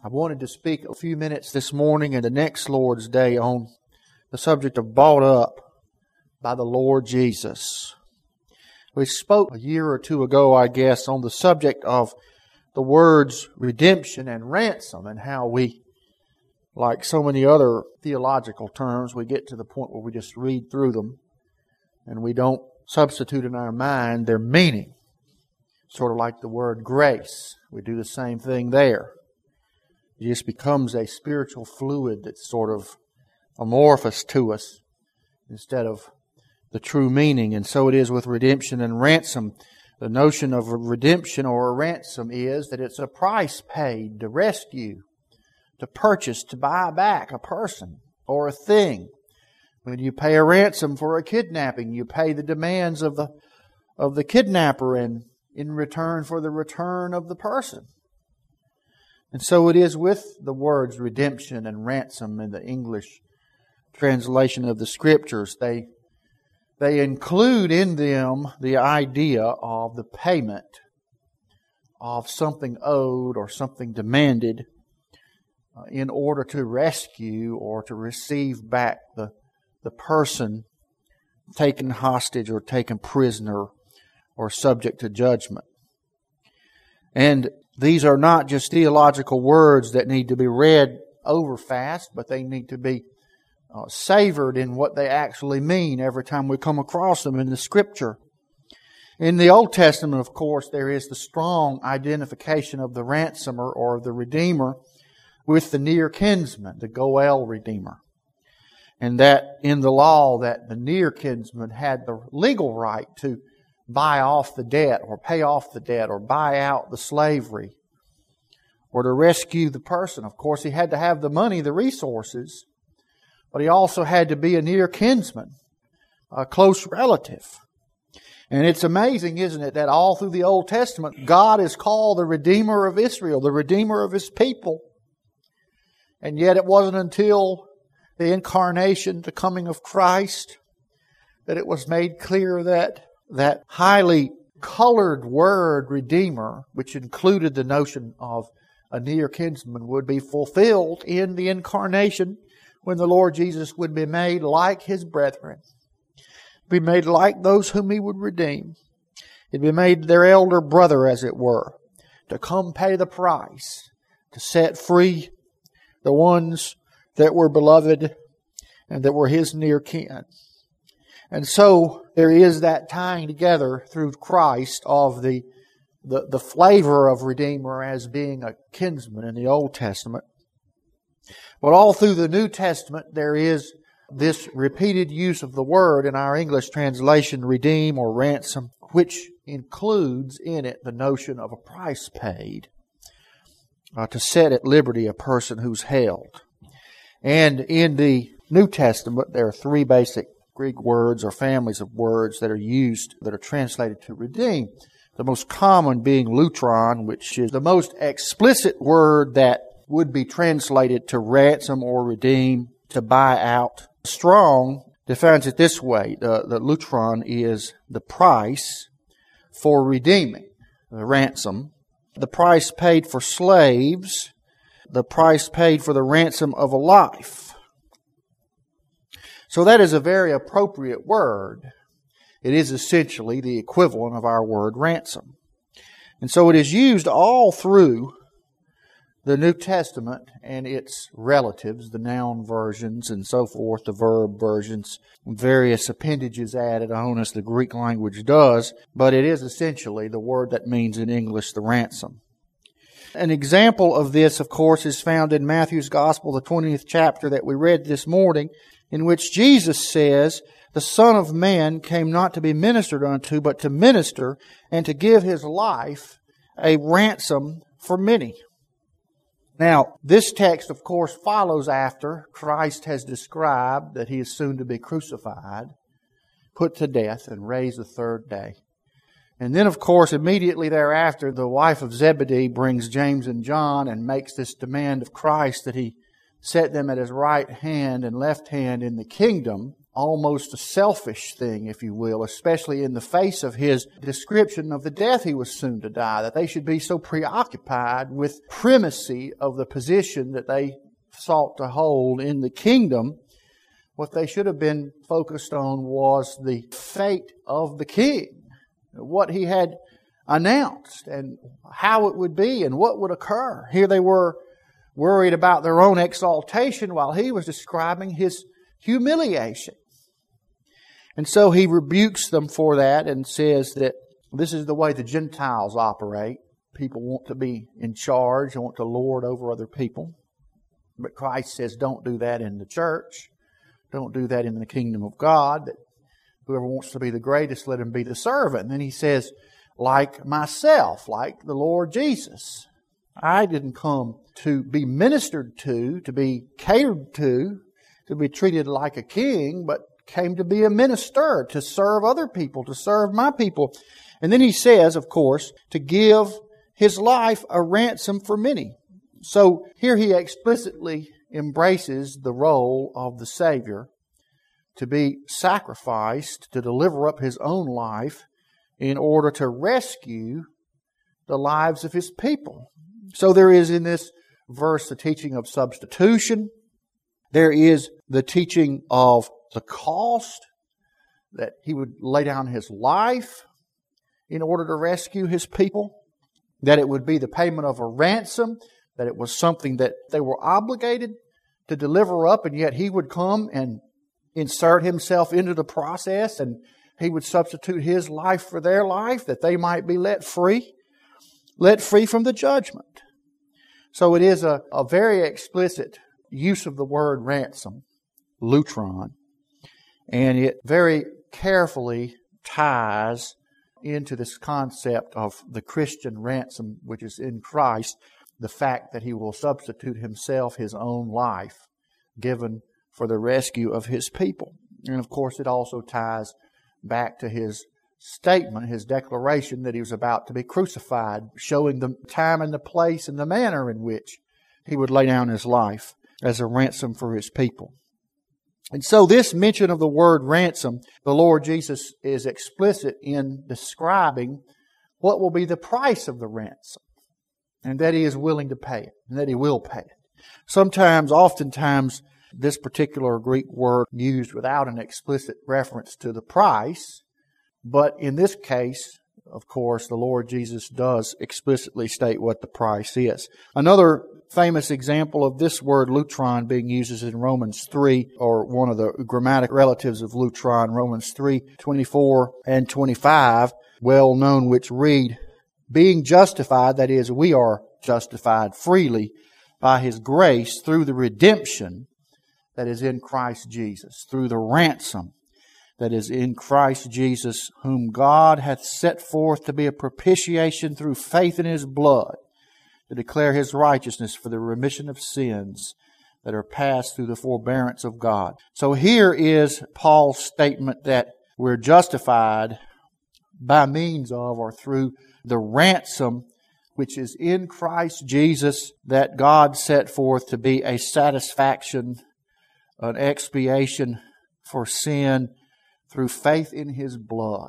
I wanted to speak a few minutes this morning and the next Lord's Day on the subject of bought up by the Lord Jesus. We spoke a year or two ago, I guess, on the subject of the words redemption and ransom and how we, like so many other theological terms, we get to the point where we just read through them and we don't substitute in our mind their meaning. Sort of like the word grace. We do the same thing there. It just becomes a spiritual fluid that's sort of amorphous to us instead of the true meaning. And so it is with redemption and ransom. The notion of redemption or a ransom is that it's a price paid to rescue, to purchase, to buy back a person or a thing. When you pay a ransom for a kidnapping, you pay the demands of the kidnapper and in return for the return of the person. And so it is with the words redemption and ransom in the English translation of the Scriptures. They include in them the idea of the payment of something owed or something demanded in order to rescue or to receive back the person taken hostage or taken prisoner or subject to judgment. And these are not just theological words that need to be read over fast, but they need to be savored in what they actually mean every time we come across them in the Scripture. In the Old Testament, of course, there is the strong identification of the ransomer or the redeemer with the near kinsman, the Goel redeemer. And that in the law that the near kinsman had the legal right to buy off the debt or pay off the debt or buy out the slavery or to rescue the person. Of course, he had to have the money, the resources, but he also had to be a near kinsman, a close relative. And it's amazing, isn't it, that all through the Old Testament, God is called the Redeemer of Israel, the Redeemer of His people. And yet it wasn't until the incarnation, the coming of Christ, that it was made clear that highly colored word, Redeemer, which included the notion of a near kinsman, would be fulfilled in the incarnation when the Lord Jesus would be made like His brethren, be made like those whom He would redeem. He'd be made their elder brother, as it were, to come pay the price, to set free the ones that were beloved and that were His near kin. And so there is that tying together through Christ of the flavor of Redeemer as being a kinsman in the Old Testament. But all through the New Testament there is this repeated use of the word in our English translation, redeem or ransom, which includes in it the notion of a price paid to set at liberty a person who's held. And in the New Testament there are three basic Greek words or families of words that are used, that are translated to redeem. The most common being lutron, which is the most explicit word that would be translated to ransom or redeem, to buy out. Strong defines it this way. The lutron is the price for redeeming, the ransom, the price paid for slaves, the price paid for the ransom of a life. So that is a very appropriate word. It is essentially the equivalent of our word ransom. And so it is used all through the New Testament and its relatives, the noun versions and so forth, the verb versions, various appendages added on as the Greek language does, but it is essentially the word that means in English the ransom. An example of this, of course, is found in Matthew's Gospel, the 20th chapter that we read this morning, in which Jesus says, "The Son of Man came not to be ministered unto, but to minister and to give His life a ransom for many." Now, this text, of course, follows after Christ has described that He is soon to be crucified, put to death, and raised the third day. And then, of course, immediately thereafter, the wife of Zebedee brings James and John and makes this demand of Christ that He set them at His right hand and left hand in the kingdom. almost a selfish thing, if you will, especially in the face of his description of the death he was soon to die, that they should be so preoccupied with primacy of the position that they sought to hold in the kingdom. What they should have been focused on was the fate of the king, what he had announced and how it would be and what would occur. Here they were worried about their own exaltation while he was describing his humiliation. And so he rebukes them for that and says that this is the way the Gentiles operate. People want to be in charge, want to lord over other people. But Christ says don't do that in the church. Don't do that in the kingdom of God. That whoever wants to be the greatest, let him be the servant. And then he says, like myself, like the Lord Jesus. I didn't come to be ministered to be catered to be treated like a king, but came to be a minister, to serve other people, to serve my people. And then he says, of course, to give his life a ransom for many. So here he explicitly embraces the role of the Savior to be sacrificed, to deliver up his own life in order to rescue the lives of his people. So there is in this verse the teaching of substitution. There is the teaching of the cost, that he would lay down his life in order to rescue his people, that it would be the payment of a ransom, that it was something that they were obligated to deliver up, and yet he would come and insert himself into the process, and he would substitute his life for their life, that they might be let free from the judgment. So it is a very explicit use of the word ransom, lutron, and it very carefully ties into this concept of the Christian ransom, which is in Christ, the fact that he will substitute himself, his own life, given for the rescue of his people. And of course it also ties back to his statement, his declaration that he was about to be crucified, showing the time and the place and the manner in which he would lay down his life as a ransom for his people. And so this mention of the word ransom, the Lord Jesus is explicit in describing what will be the price of the ransom, and that he is willing to pay it, and that he will pay it. Oftentimes, this particular Greek word used without an explicit reference to the price, but in this case, of course, the Lord Jesus does explicitly state what the price is. Another famous example of this word lutron being used is in Romans 3, or one of the grammatic relatives of lutron, Romans 3:24 and 25, well known, which read, being justified, that is, we are justified freely by His grace through the redemption that is in Christ Jesus, through the ransom that is in Christ Jesus, whom God hath set forth to be a propitiation through faith in His blood, to declare His righteousness for the remission of sins that are passed through the forbearance of God. So here is Paul's statement that we're justified by means of or through the ransom which is in Christ Jesus, that God set forth to be a satisfaction, an expiation for sin through faith in His blood.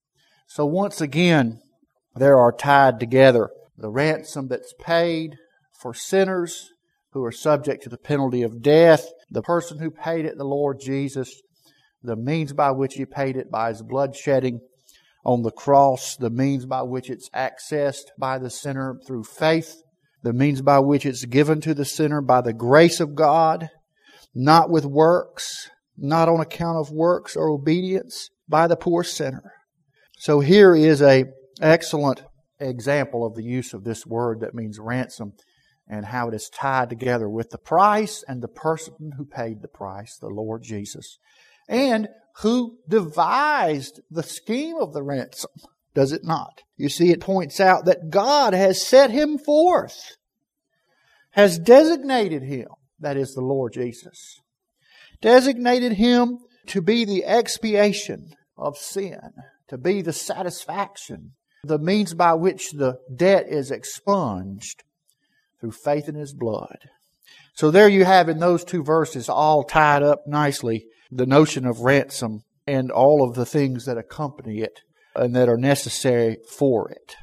So once again, there are tied together the ransom that's paid for sinners who are subject to the penalty of death, the person who paid it, the Lord Jesus, the means by which He paid it by His blood shedding on the cross, the means by which it's accessed by the sinner through faith, the means by which it's given to the sinner by the grace of God, not with works, not on account of works or obedience, by the poor sinner. So here is an excellent example of the use of this word that means ransom, and how it is tied together with the price and the person who paid the price, the Lord Jesus, and who devised the scheme of the ransom, does it not? You see, it points out that God has set Him forth, has designated Him, that is the Lord Jesus, designated Him to be the expiation of sin, to be the satisfaction, the means by which the debt is expunged through faith in His blood. So there you have in those two verses, all tied up nicely, the notion of ransom and all of the things that accompany it and that are necessary for it.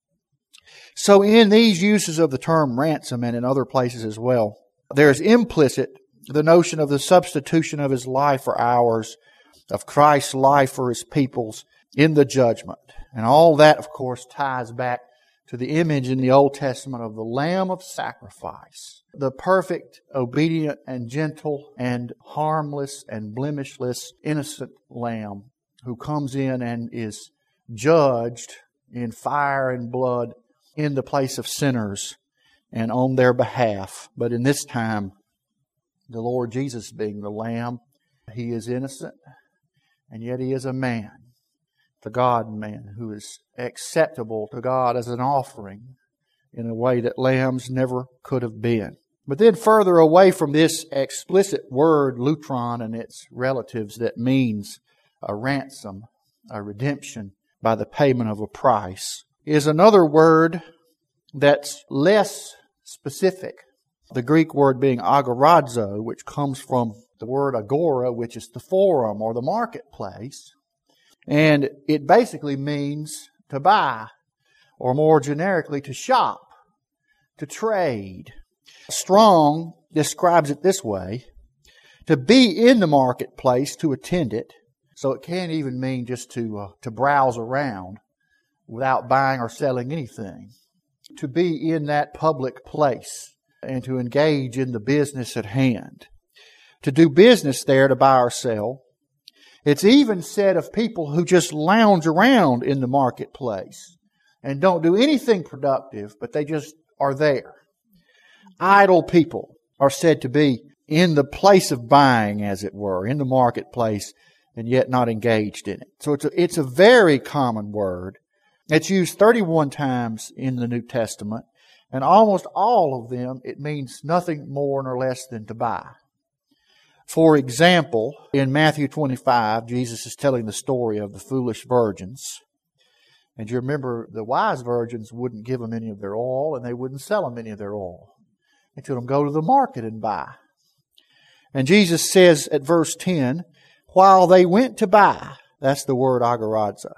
So in these uses of the term ransom and in other places as well, there is implicit the notion of the substitution of His life for ours, of Christ's life for His people's in the judgment. And all that, of course, ties back to the image in the Old Testament of the Lamb of sacrifice, the perfect, obedient, and gentle, and harmless, and blemishless, innocent Lamb who comes in and is judged in fire and blood in the place of sinners and on their behalf. But in this time, the Lord Jesus being the Lamb, He is innocent, and yet He is a man, the God-man, who is acceptable to God as an offering in a way that lambs never could have been. But then further away from this explicit word, lutron, and its relatives that means a ransom, a redemption by the payment of a price, is another word that's less specific. The Greek word being agorazo, which comes from the word agora, which is the forum or the marketplace. And it basically means to buy, or more generically, to shop, to trade. Strong describes it this way: to be in the marketplace, to attend it. So it can even mean just to browse around without buying or selling anything. To be in that public place and to engage in the business at hand. To do business there, to buy or sell. It's even said of people who just lounge around in the marketplace and don't do anything productive, but they just are there. Idle people are said to be in the place of buying, as it were, in the marketplace, and yet not engaged in it. So it's a very common word. It's used 31 times in the New Testament, and almost all of them, it means nothing more nor less than to buy. For example, in Matthew 25, Jesus is telling the story of the foolish virgins. And you remember the wise virgins wouldn't give them any of their oil, and they wouldn't sell them any of their oil. They told them, go to the market and buy. And Jesus says at verse 10, while they went to buy, that's the word agorazo,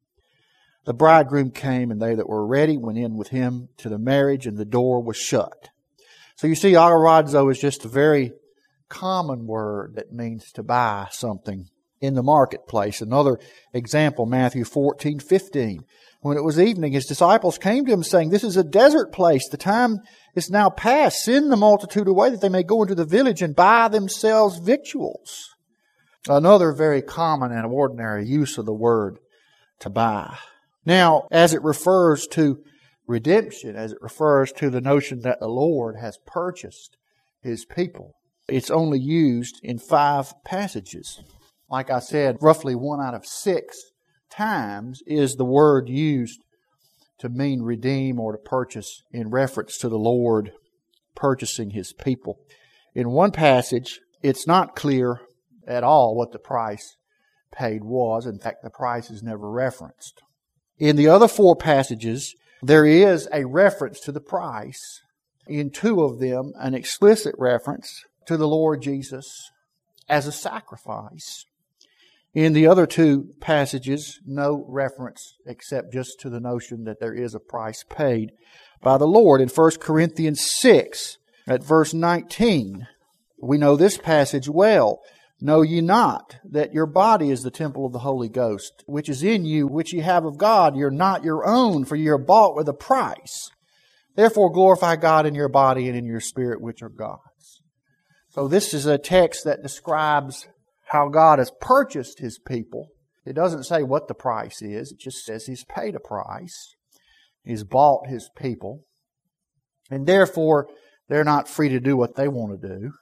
the bridegroom came, and they that were ready went in with him to the marriage, and the door was shut. So you see, agorazo is just a very common word that means to buy something in the marketplace. Another example, Matthew 14:15. When it was evening, His disciples came to Him, saying, this is a desert place. The time is now past. Send the multitude away that they may go into the village and buy themselves victuals. Another very common and ordinary use of the word to buy. Now, as it refers to redemption, as it refers to the notion that the Lord has purchased His people, it's only used in 5 passages. Like I said, roughly 1 out of 6 times is the word used to mean redeem or to purchase in reference to the Lord purchasing His people. In one passage, it's not clear at all what the price paid was. In fact, the price is never referenced. In the other 4 passages, there is a reference to the price. In 2 of them, an explicit reference to the Lord Jesus as a sacrifice. In the other 2 passages, no reference except just to the notion that there is a price paid by the Lord. In 1 Corinthians 6, at verse 19, we know this passage well. Know ye not that your body is the temple of the Holy Ghost, which is in you, which ye have of God? You're not your own, for ye are bought with a price. Therefore glorify God in your body and in your spirit, which are God's. So this is a text that describes how God has purchased His people. It doesn't say what the price is. It just says He's paid a price. He's bought His people. And therefore, they're not free to do what they want to do,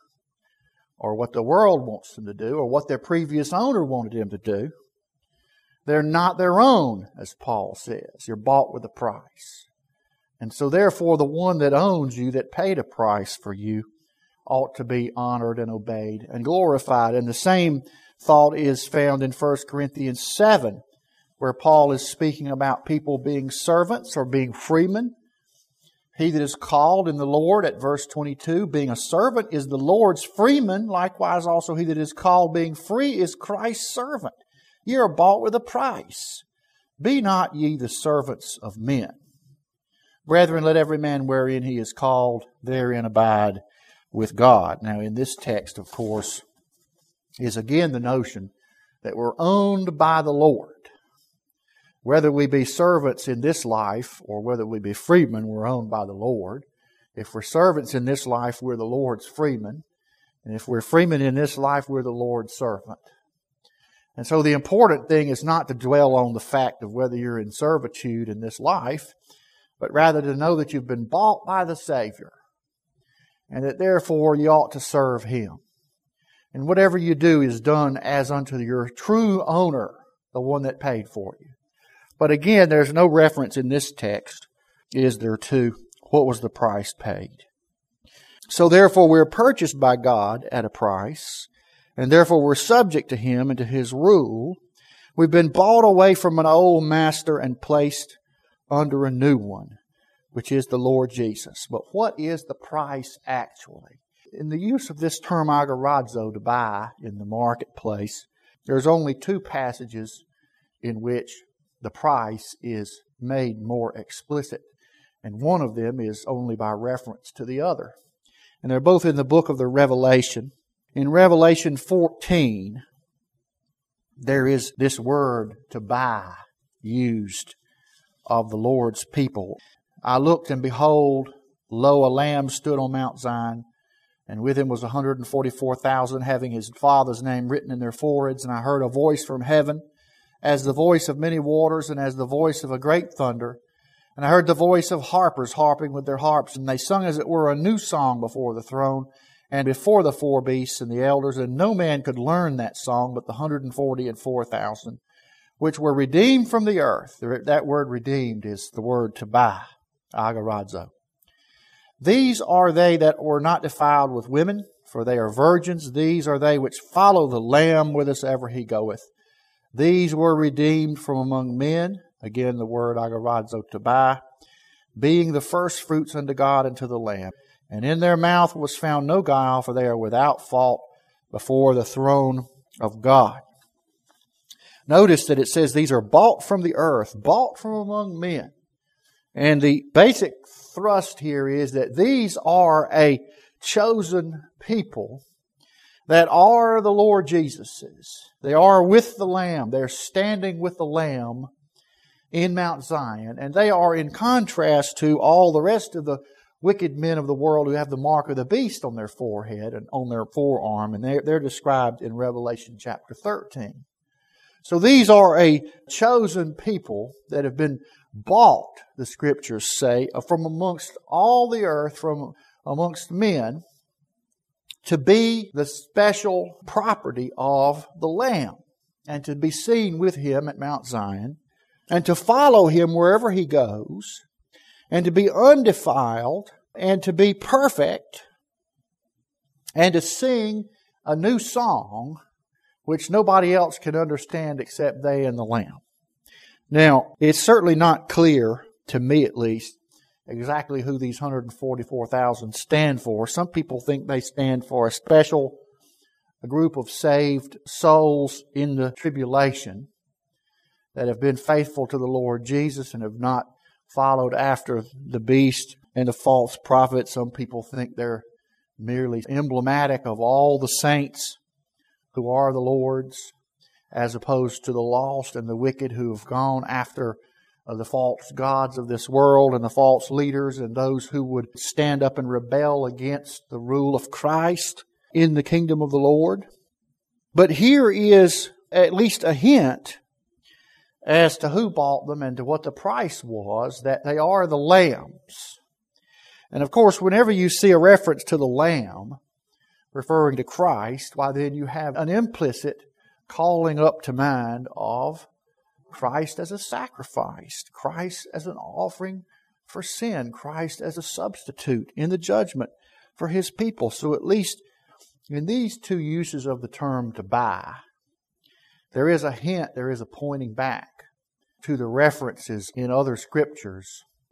or what the world wants them to do, or what their previous owner wanted them to do. They're not their own, as Paul says. You're bought with a price. And so therefore, the one that owns you, that paid a price for you, ought to be honored and obeyed and glorified. And the same thought is found in 1 Corinthians 7, where Paul is speaking about people being servants or being freemen. He that is called in the Lord, at verse 22, being a servant, is the Lord's freeman. Likewise also he that is called being free is Christ's servant. Ye are bought with a price. Be not ye the servants of men. Brethren, let every man wherein he is called, therein abide with God. Now in this text, of course, is again the notion that we're owned by the Lord. Whether we be servants in this life or whether we be freemen, we're owned by the Lord. If we're servants in this life, we're the Lord's freemen. And if we're freemen in this life, we're the Lord's servant. And so the important thing is not to dwell on the fact of whether you're in servitude in this life, but rather to know that you've been bought by the Savior and that therefore you ought to serve Him. And whatever you do is done as unto your true owner, the one that paid for you. But again, there's no reference in this text, is there, to what was the price paid. So therefore we're purchased by God at a price, and therefore we're subject to Him and to His rule. We've been bought away from an old master and placed under a new one, which is the Lord Jesus. But what is the price actually? In the use of this term agorazo, to buy in the marketplace, there's only two passages in which the price is made more explicit. And one of them is only by reference to the other. And they're both in the book of the Revelation. In Revelation 14, there is this word to buy used of the Lord's people. I looked, and behold, lo, a lamb stood on Mount Zion, and with him was 144,000, having his Father's name written in their foreheads. And I heard a voice from heaven, as the voice of many waters, and as the voice of a great thunder. And I heard the voice of harpers harping with their harps, and they sung as it were a new song before the throne, and before the four beasts and the elders. And no man could learn that song but the 144,000, which were redeemed from the earth. That word redeemed is the word to buy, agorazo. These are they that were not defiled with women, for they are virgins. These are they which follow the Lamb whithersoever He goeth. These were redeemed from among men. Again, the word agorazo, to buy, being the first fruits unto God and to the Lamb. And in their mouth was found no guile, for they are without fault before the throne of God. Notice that it says these are bought from the earth, bought from among men. And the basic thrust here is that these are a chosen people that are the Lord Jesus's. They are with the Lamb. They're standing with the Lamb in Mount Zion. And they are in contrast to all the rest of the wicked men of the world who have the mark of the beast on their forehead and on their forearm. And they're described in Revelation chapter 13. So these are a chosen people that have been bought, the Scriptures say, from amongst all the earth, from amongst men, to be the special property of the Lamb, and to be seen with Him at Mount Zion, and to follow Him wherever He goes, and to be undefiled, and to be perfect, and to sing a new song which nobody else can understand except they and the Lamb. Now, it's certainly not clear, to me at least, exactly who these 144,000 stand for. Some people think they stand for a group of saved souls in the tribulation that have been faithful to the Lord Jesus and have not followed after the beast and the false prophet. Some people think they're merely emblematic of all the saints who are the Lord's, as opposed to the lost and the wicked who have gone after the false gods of this world and the false leaders and those who would stand up and rebel against the rule of Christ in the kingdom of the Lord. But here is at least a hint as to who bought them and to what the price was, that they are the Lamb's. And of course, whenever you see a reference to the Lamb referring to Christ, why then you have an implicit calling up to mind of Christ as a sacrifice, Christ as an offering for sin, Christ as a substitute in the judgment for His people. So at least in these two uses of the term to buy, there is a hint, there is a pointing back to the references in other scriptures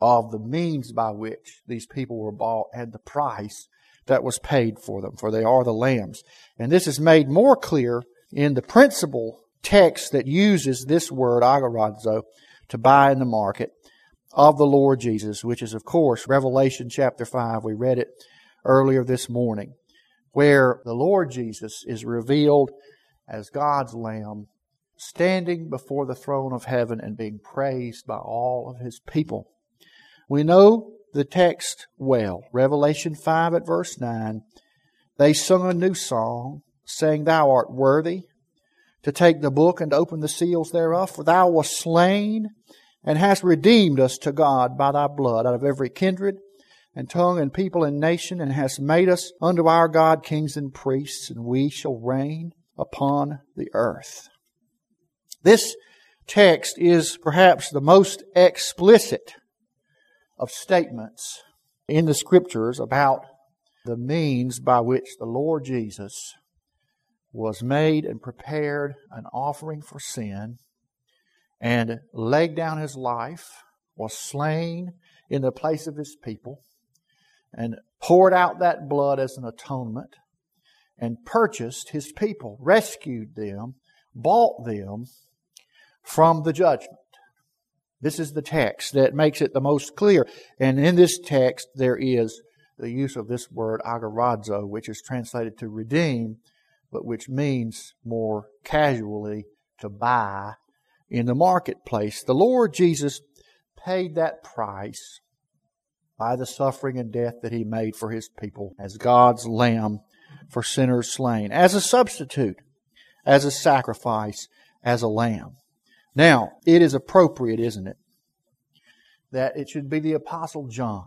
of the means by which these people were bought and the price that was paid for them, for they are the lambs. And this is made more clear in the principal text that uses this word, agorazo, to buy in the market of the Lord Jesus, which is, of course, Revelation chapter 5. We read it earlier this morning, where the Lord Jesus is revealed as God's Lamb, standing before the throne of heaven and being praised by all of His people. We know the text well. Revelation 5 at verse 9. They sung a new song, saying, Thou art worthy to take the book and open the seals thereof, for Thou wast slain and hast redeemed us to God by Thy blood out of every kindred and tongue and people and nation, and hast made us unto our God kings and priests, and we shall reign upon the earth. This text is perhaps the most explicit of statements in the Scriptures about the means by which the Lord Jesus was made and prepared an offering for sin and laid down His life, was slain in the place of His people, and poured out that blood as an atonement, and purchased His people, rescued them, bought them from the judgment. This is the text that makes it the most clear. And in this text there is the use of this word agorazo, which is translated to redeem, but which means more casually to buy in the marketplace. The Lord Jesus paid that price by the suffering and death that He made for His people as God's Lamb for sinners slain, as a substitute, as a sacrifice, as a lamb. Now, it is appropriate, isn't it, that it should be the Apostle John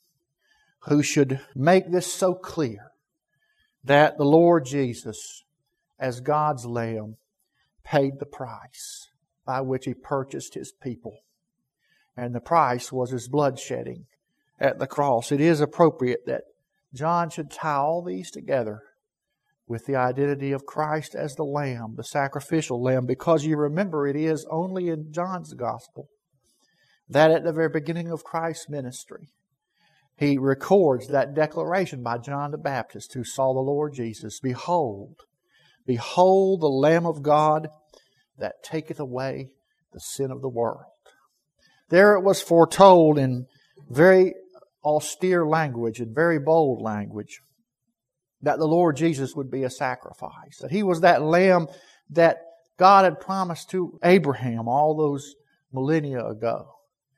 who should make this so clear that the Lord Jesus, as God's Lamb, paid the price by which He purchased His people. And the price was His blood shedding at the cross. It is appropriate that John should tie all these together with the identity of Christ as the Lamb, the sacrificial Lamb, because you remember it is only in John's Gospel that at the very beginning of Christ's ministry, he records that declaration by John the Baptist who saw the Lord Jesus, Behold, behold the Lamb of God that taketh away the sin of the world. There it was foretold in very austere language and very bold language that the Lord Jesus would be a sacrifice, that He was that Lamb that God had promised to Abraham all those millennia ago.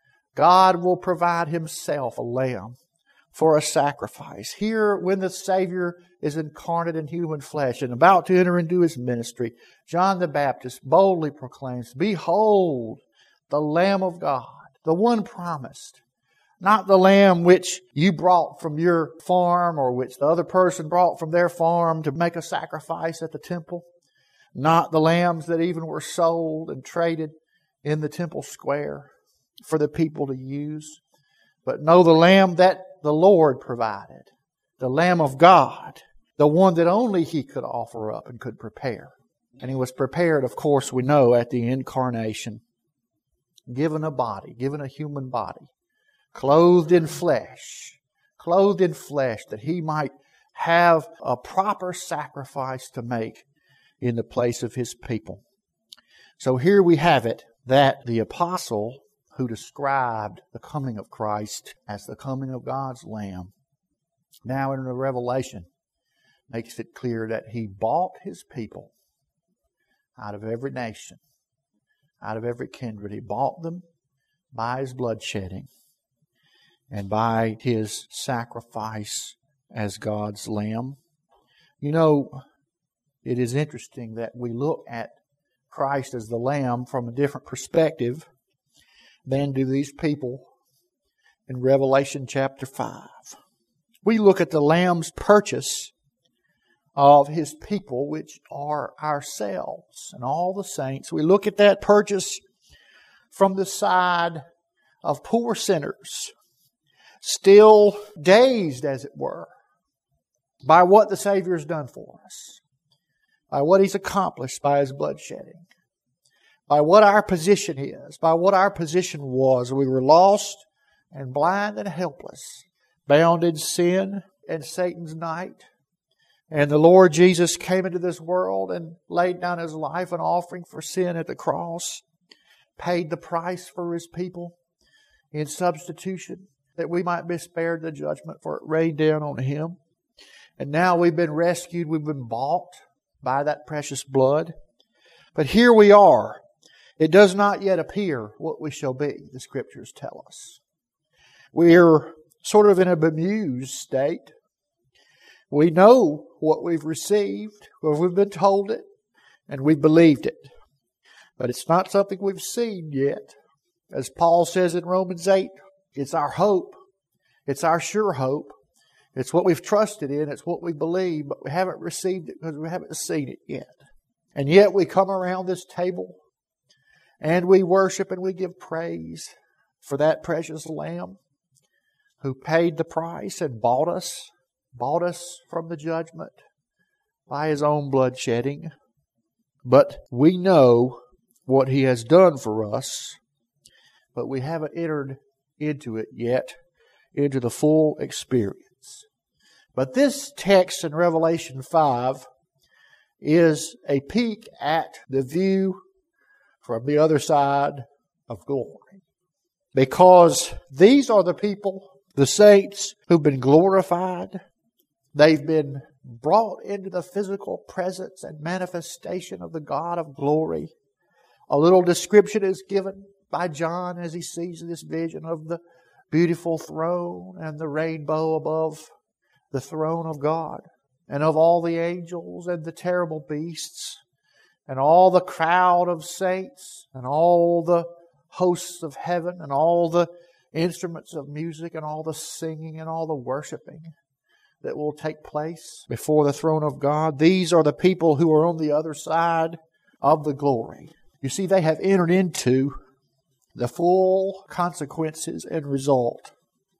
God will provide Himself a lamb for a sacrifice. Here, when the Savior is incarnate in human flesh and about to enter into His ministry, John the Baptist boldly proclaims, Behold, the Lamb of God, the one promised. Not the lamb which you brought from your farm or which the other person brought from their farm to make a sacrifice at the temple. Not the lambs that even were sold and traded in the temple square for the people to use. But no, the lamb that the Lord provided. The Lamb of God. The one that only He could offer up and could prepare. And He was prepared, of course, we know, at the incarnation. Given a body, given a human body. Clothed in flesh, that He might have a proper sacrifice to make in the place of His people. So here we have it, that the apostle who described the coming of Christ as the coming of God's Lamb, now in the Revelation, makes it clear that He bought His people out of every nation, out of every kindred. He bought them by His blood shedding and by His sacrifice as God's Lamb. You know, it is interesting that we look at Christ as the Lamb from a different perspective than do these people in Revelation chapter 5. We look at the Lamb's purchase of His people, which are ourselves and all the saints. We look at that purchase from the side of poor sinners, still dazed, as it were, by what the Savior has done for us, by what He's accomplished by His blood shedding, by what our position is, by what our position was. We were lost, and blind and helpless, bound in sin and Satan's night. And the Lord Jesus came into this world and laid down His life an offering for sin at the cross, paid the price for His people in substitution, that we might be spared the judgment, for it rained down on Him. And now we've been rescued, we've been bought by that precious blood. But here we are. It does not yet appear what we shall be, the Scriptures tell us. We're sort of in a bemused state. We know what we've received, or we've been told it, and we believed it. But it's not something we've seen yet. As Paul says in Romans 8, it's our hope. It's our sure hope. It's what we've trusted in. It's what we believe, but we haven't received it because we haven't seen it yet. And yet we come around this table and we worship and we give praise for that precious Lamb who paid the price and bought us from the judgment by His own blood shedding. But we know what He has done for us, but we haven't entered into it yet, into the full experience. But this text in Revelation 5 is a peek at the view from the other side of glory. Because these are the people, the saints, who've been glorified. They've been brought into the physical presence and manifestation of the God of glory. A little description is given by John as he sees this vision of the beautiful throne and the rainbow above the throne of God, and of all the angels and the terrible beasts, and all the crowd of saints, and all the hosts of heaven, and all the instruments of music, and all the singing, and all the worshiping that will take place before the throne of God. These are the people who are on the other side of the glory. You see, they have entered into the full consequences and result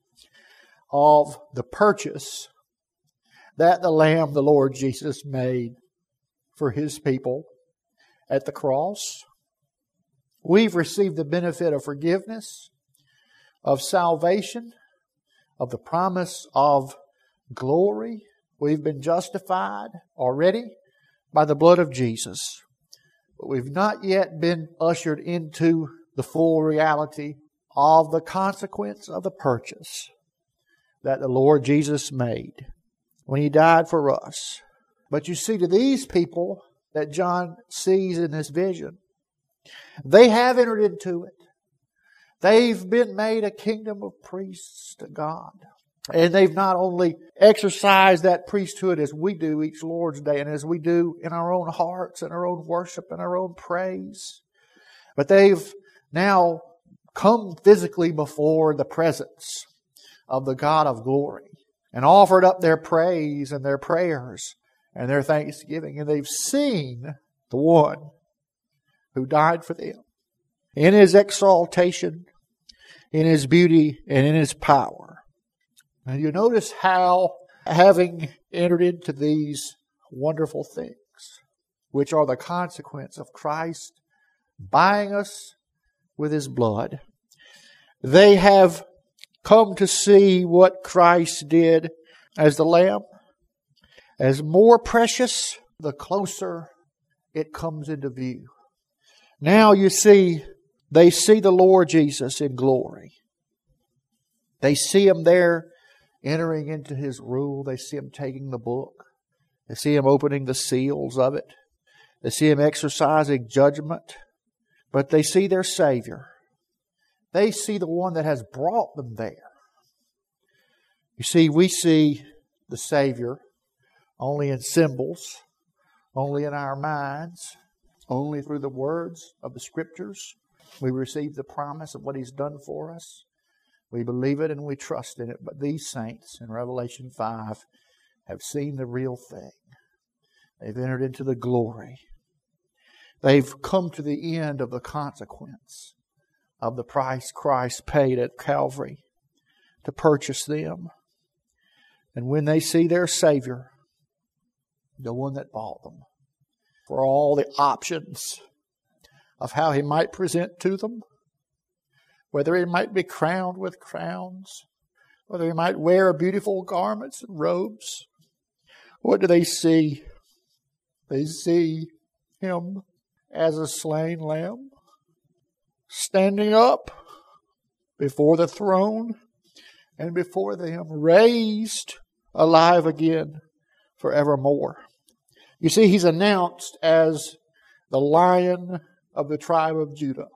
of the purchase that the Lamb, the Lord Jesus, made for His people at the cross. We've received the benefit of forgiveness, of salvation, of the promise of glory. We've been justified already by the blood of Jesus. But we've not yet been ushered into the full reality of the consequence of the purchase that the Lord Jesus made when He died for us. But you see, to these people that John sees in this vision, they have entered into it. They've been made a kingdom of priests to God. And they've not only exercised that priesthood as we do each Lord's Day and as we do in our own hearts and our own worship and our own praise, but they've now come physically before the presence of the God of glory and offered up their praise and their prayers and their thanksgiving. And they've seen the one who died for them in His exaltation, in His beauty, and in His power. And you notice how, having entered into these wonderful things, which are the consequence of Christ buying us with His blood, they have come to see what Christ did as the Lamb. As more precious, the closer it comes into view. Now you see, they see the Lord Jesus in glory. They see Him there entering into His rule. They see Him taking the book. They see Him opening the seals of it. They see Him exercising judgment. But they see their Savior. They see the one that has brought them there. You see, we see the Savior only in symbols, only in our minds, only through the words of the Scriptures. We receive the promise of what He's done for us. We believe it and we trust in it. But these saints in Revelation 5 have seen the real thing. They've entered into the glory. They've come to the end of the consequence of the price Christ paid at Calvary to purchase them. And when they see their Savior, the one that bought them, for all the options of how He might present to them, whether he might be crowned with crowns, whether he might wear beautiful garments and robes. What do they see? They see him as a slain lamb, standing up before the throne and before them, raised alive again forevermore. You see, he's announced as the Lion of the tribe of Judah.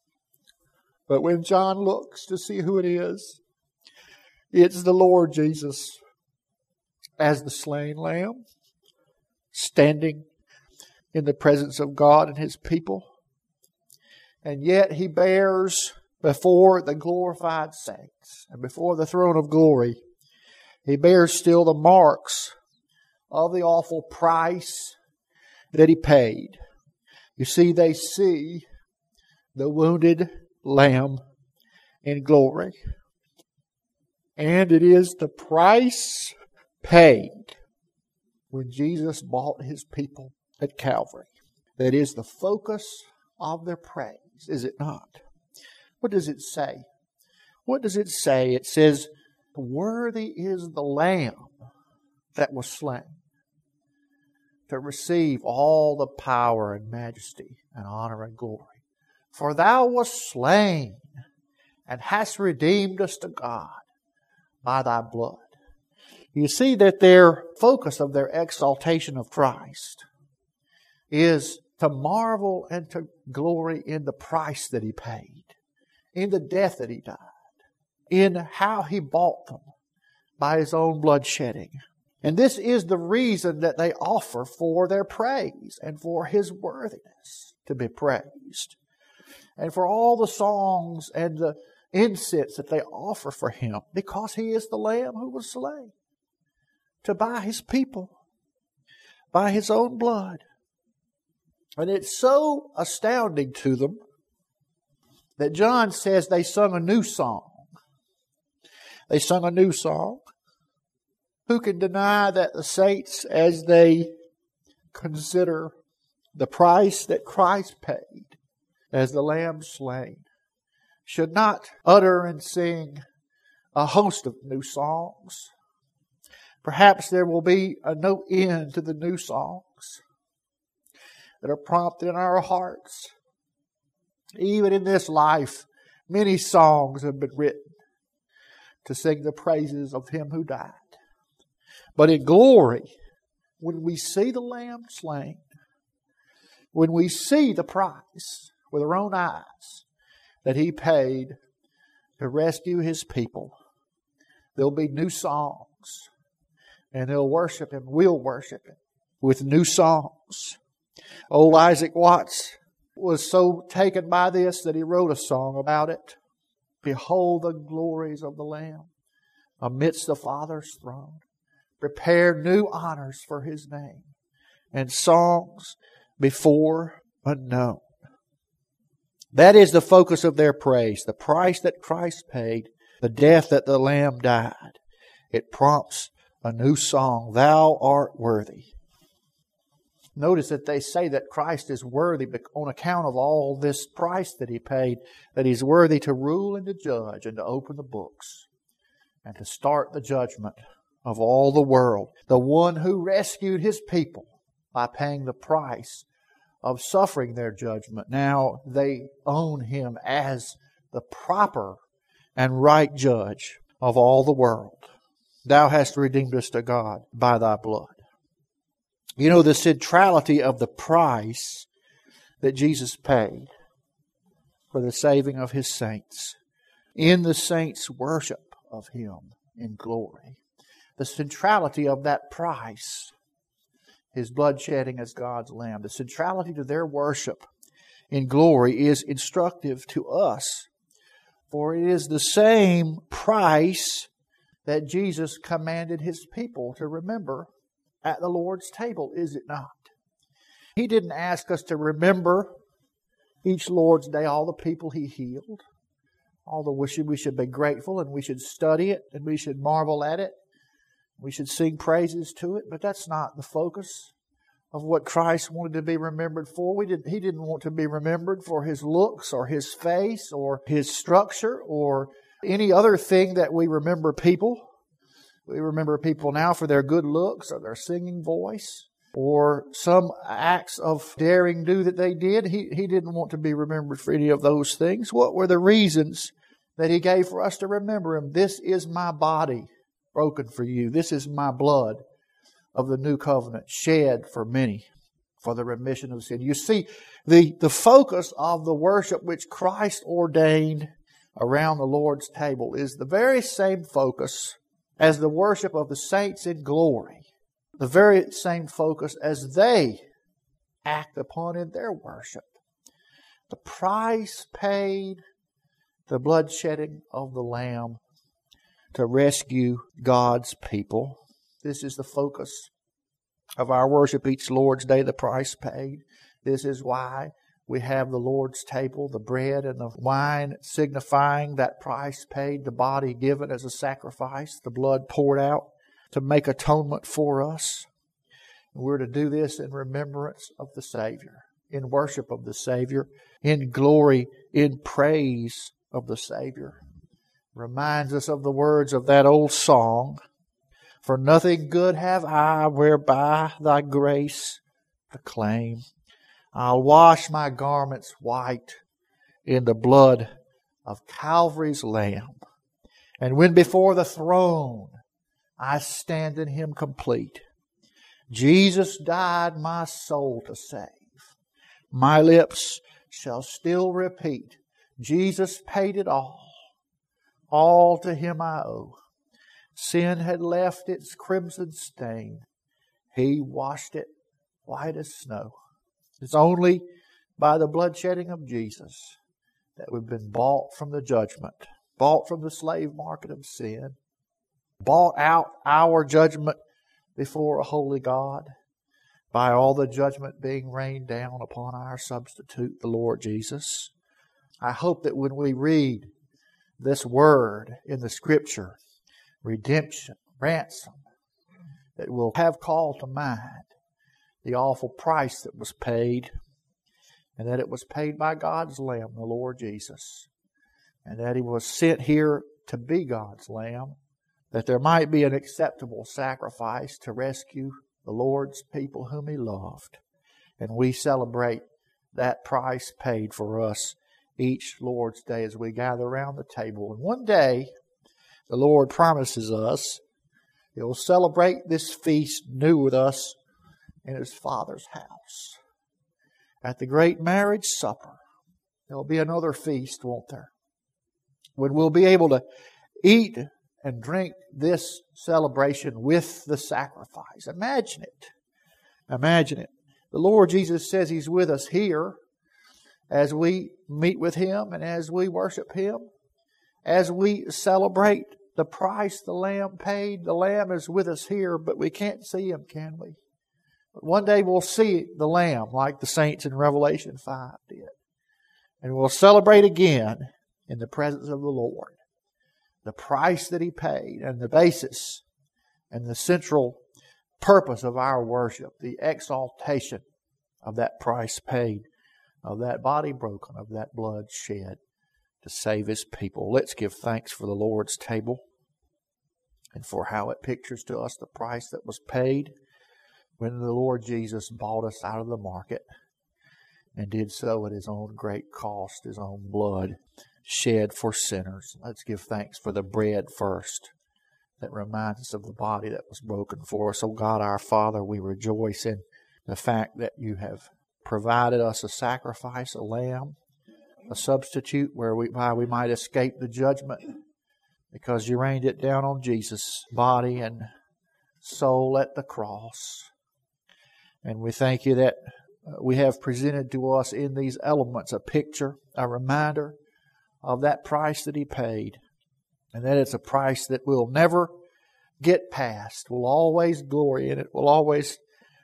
But when John looks to see who it is, it's the Lord Jesus as the slain lamb, standing in the presence of God and His people. And yet He bears before the glorified saints and before the throne of glory, He bears still the marks of the awful price that He paid. You see, they see the wounded Lamb in glory. And it is the price paid when Jesus bought His people at Calvary that is the focus of their praise, is it not? What does it say? What does it say? It says, "Worthy is the Lamb that was slain to receive all the power and majesty and honor and glory. For Thou wast slain and hast redeemed us to God by Thy blood." You see that their focus of their exaltation of Christ is to marvel and to glory in the price that He paid, in the death that He died, in how He bought them by His own blood shedding. And this is the reason that they offer for their praise and for His worthiness to be praised. And for all the songs and the incense that they offer for Him, because He is the Lamb who was slain to buy His people by His own blood. And it's so astounding to them that John says they sung a new song. They sung a new song. Who can deny that the saints, as they consider the price that Christ paid as the Lamb slain, should not utter and sing a host of new songs? Perhaps there will be no end to the new songs that are prompted in our hearts. Even in this life, many songs have been written to sing the praises of Him who died. But in glory, when we see the Lamb slain, when we see the price with our own eyes that He paid to rescue His people, there'll be new songs. And they'll worship Him, we'll worship Him with new songs. Old Isaac Watts was so taken by this that he wrote a song about it. "Behold the glories of the Lamb amidst the Father's throne. Prepare new honors for His name and songs before unknown." That is the focus of their praise. The price that Christ paid, the death that the Lamb died. It prompts a new song, "Thou art worthy." Notice that they say that Christ is worthy on account of all this price that He paid, that He's worthy to rule and to judge and to open the books and to start the judgment of all the world. The one who rescued His people by paying the price of suffering their judgment. Now they own Him as the proper and right judge of all the world. "Thou hast redeemed us to God by Thy blood." You know, the centrality of the price that Jesus paid for the saving of His saints, in the saints' worship of Him in glory. The centrality of that price, His blood shedding as God's Lamb, the centrality to their worship in glory is instructive to us. For it is the same price that Jesus commanded His people to remember at the Lord's table, is it not? He didn't ask us to remember each Lord's Day all the people He healed. Although we should be grateful and we should study it and we should marvel at it. We should sing praises to it, but that's not the focus of what Christ wanted to be remembered for. He didn't want to be remembered for His looks or His face or His structure or any other thing that we remember people. We remember people now for their good looks or their singing voice or some acts of daring do that they did. He didn't want to be remembered for any of those things. What were the reasons that He gave for us to remember Him? This is my body broken for you. This is my blood of the new covenant shed for many for the remission of sin. You see, the focus of the worship which Christ ordained around the Lord's table is the very same focus as the worship of the saints in glory. The very same focus as they act upon in their worship. The price paid, the bloodshedding of the Lamb to rescue God's people. This is the focus of our worship each Lord's Day, the price paid. This is why we have the Lord's table, the bread and the wine signifying that price paid, the body given as a sacrifice, the blood poured out to make atonement for us. And we're to do this in remembrance of the Savior, in worship of the Savior, in glory, in praise of the Savior. Reminds us of the words of that old song, "For nothing good have I whereby Thy grace to claim. I'll wash my garments white in the blood of Calvary's Lamb. And when before the throne I stand in Him complete, Jesus died my soul to save. My lips shall still repeat, Jesus paid it all to Him I owe. Sin had left its crimson stain, He washed it white as snow." It's only by the bloodshedding of Jesus that we've been bought from the judgment, bought from the slave market of sin, bought out our judgment before a holy God, by all the judgment being rained down upon our substitute, the Lord Jesus. I hope that when we read this word in the Scripture, redemption, ransom, that we'll have called to mind the awful price that was paid, and that it was paid by God's Lamb, the Lord Jesus, and that He was sent here to be God's Lamb, that there might be an acceptable sacrifice to rescue the Lord's people whom He loved. And we celebrate that price paid for us each Lord's Day as we gather around the table. And one day, the Lord promises us He'll celebrate this feast new with us in His Father's house. At the great marriage supper, there'll be another feast, won't there? When we'll be able to eat and drink this celebration with the sacrifice. Imagine it. Imagine it. The Lord Jesus says He's with us here as we meet with Him and as we worship Him, as we celebrate the price the Lamb paid. The Lamb is with us here, but we can't see Him, can we? But one day we'll see the Lamb like the saints in Revelation 5 did. And we'll celebrate again in the presence of the Lord the price that He paid and the basis and the central purpose of our worship, the exaltation of that price paid, of that body broken, of that blood shed to save His people. Let's give thanks for the Lord's table and for how it pictures to us the price that was paid when the Lord Jesus bought us out of the market and did so at His own great cost, His own blood shed for sinners. Let's give thanks for the bread first that reminds us of the body that was broken for us. Oh God, our Father, we rejoice in the fact that You have provided us a sacrifice, a lamb, a substitute whereby we might escape the judgment, because You rained it down on Jesus' body and soul at the cross. And we thank You that we have presented to us in these elements a picture, a reminder of that price that He paid, and that it's a price that we'll never get past. We'll always glory in it. We'll always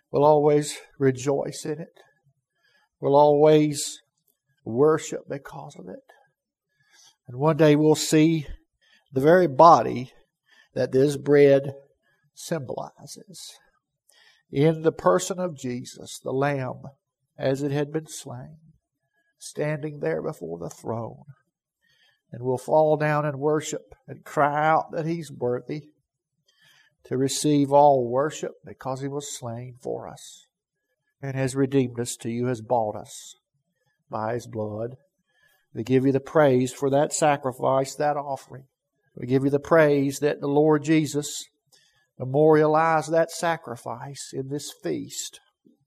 rejoice in it. We'll always worship because of it. And one day we'll see the very body that this bread symbolizes. in the person of Jesus, the Lamb, as it had been slain, standing there before the throne. And we'll fall down and worship and cry out that He's worthy to receive all worship because He was slain for us and has redeemed us to you, has bought us by His blood. We give you the praise for that sacrifice, that offering. We give you the praise that the Lord Jesus memorialized that sacrifice in this feast.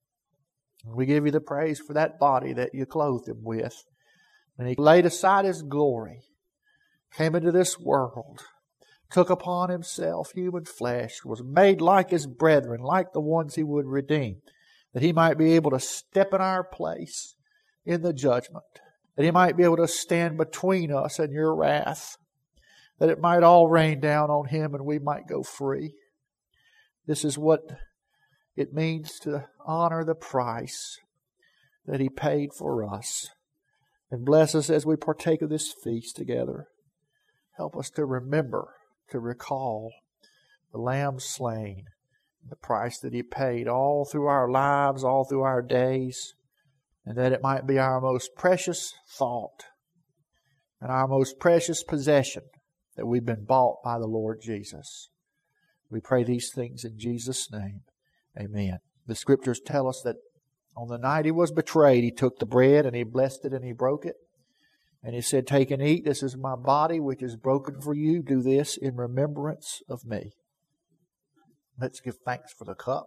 We give you the praise for that body that you clothed Him with. And He laid aside His glory, came into this world, took upon Himself human flesh, was made like His brethren, like the ones He would redeem, that He might be able to step in our place in the judgment, that He might be able to stand between us and your wrath, that it might all rain down on Him and we might go free. This is what it means to honor the price that He paid for us. And bless us as we partake of this feast together. Help us to remember, to recall the Lamb slain, the price that He paid all through our lives, all through our days, and that it might be our most precious thought and our most precious possession that we've been bought by the Lord Jesus. We pray these things in Jesus' name. Amen. The Scriptures tell us that on the night He was betrayed, He took the bread and He blessed it and He broke it. And He said, "Take and eat. This is my body which is broken for you. Do this in remembrance of me." Let's give thanks for the cup.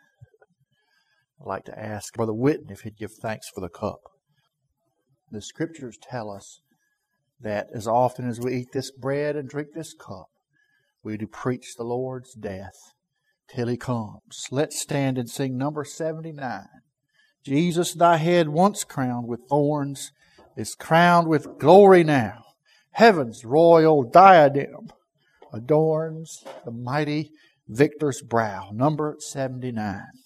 I'd like to ask Brother Witten if he'd give thanks for the cup. The Scriptures tell us that as often as we eat this bread and drink this cup, we do preach the Lord's death till He comes. Let's stand and sing number 79. Jesus, thy head once crowned with thorns is crowned with glory now. Heaven's royal diadem adorns the mighty victor's brow. Number 79.